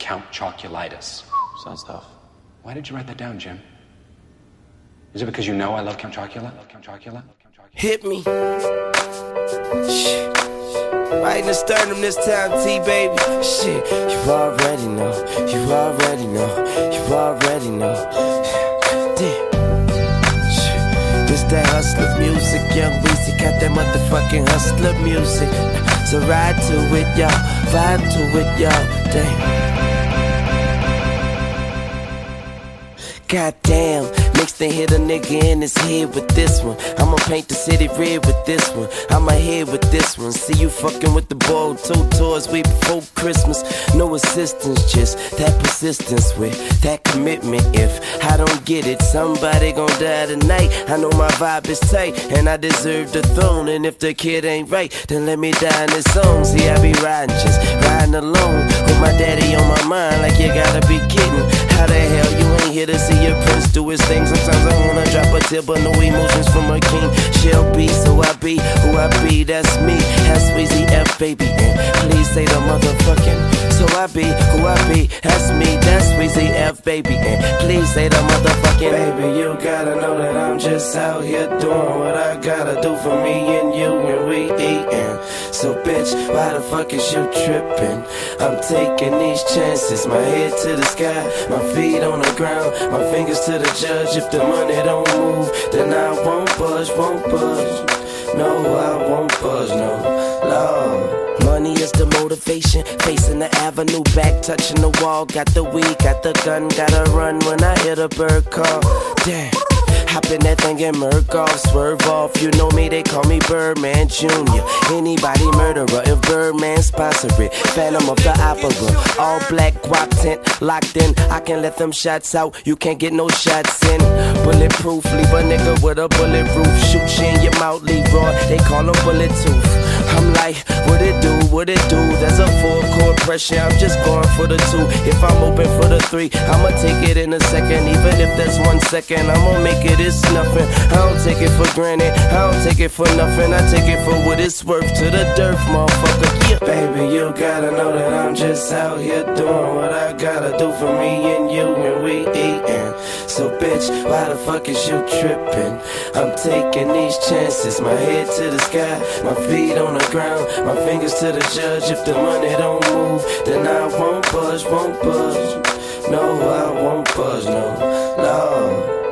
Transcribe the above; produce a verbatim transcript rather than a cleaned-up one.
Count Chocolitis. Sounds tough. Why did you write that down, Jim? Is it because you know I love Count Chocula? Love Count Chocula? Love Count Chocula? Hit me. Shit. Right in the sternum this time, T, baby. Shit, you already know. You already know. You already know. Damn. Shit. This that hustler music, young Weezy got that motherfucking hustler music. So ride to it, y'all. Vibe to it, y'all. Damn. Goddamn, next thing hit a nigga in his head with this one. I'ma paint the city red with this one. I'ma head with this one. See you fucking with the boy two tours way before Christmas. No assistance, just that persistence with that commitment. If I don't get it, somebody gon' die tonight. I know my vibe is tight and I deserve the throne. And if the kid ain't right, then let me die in this song. See, I be riding, just riding alone with my daddy on my mind. Like you gotta be kidding. How the hell you ain't here to see your prince do his thing? Sometimes I wanna drop a tip, but no emotions from a king. She'll be, so I be who I be, that's me. That's Weezy F, baby, and please say the motherfucking. So I be who I be, that's me, that's Weezy F, baby, and please say the motherfucking. Baby, you gotta know that I'm just out here doing what I gotta do for me and you when we eatin'. So bitch, why the fuck is you trippin'? I'm taking these chances, my head to the sky, my feet on the ground, my fingers to the judge. If the money don't move, then I won't budge, won't budge. No, I won't budge, no, Lord. Money is the motivation, facing the avenue, back touching the wall. Got the weed, got the gun, gotta run when I hear the bird call. Damn. Hop in that thing and murk off, swerve off. You know me, they call me Birdman Junior Anybody murderer, if Birdman sponsor it. Phantom of the Opera, all black guap tent, locked in. I can let them shots out, you can't get no shots in. Bulletproof, leave a nigga with a bullet roof. Shoot you in your mouth, Leroy, they call him Bullet Tooth. I'm like, what it do, what it do? There's a full chord pressure, I'm just going for the two. If I'm open for the three, I'ma take it in a second. Even if that's one second, I'ma make it, it's nothing. I don't take it for granted, I don't take it for nothing. I take it for what it's worth to the dirt, motherfucker. Yeah. Baby, you gotta know that I'm just out here doing what I gotta do for me and you when we eatin'. So bitch, why the fuck is you trippin'? I'm taking these chances, my head to the sky, my feet on the ground, my fingers to the judge. If the money don't move, then I won't budge, won't budge. No, I won't budge, no, Lord.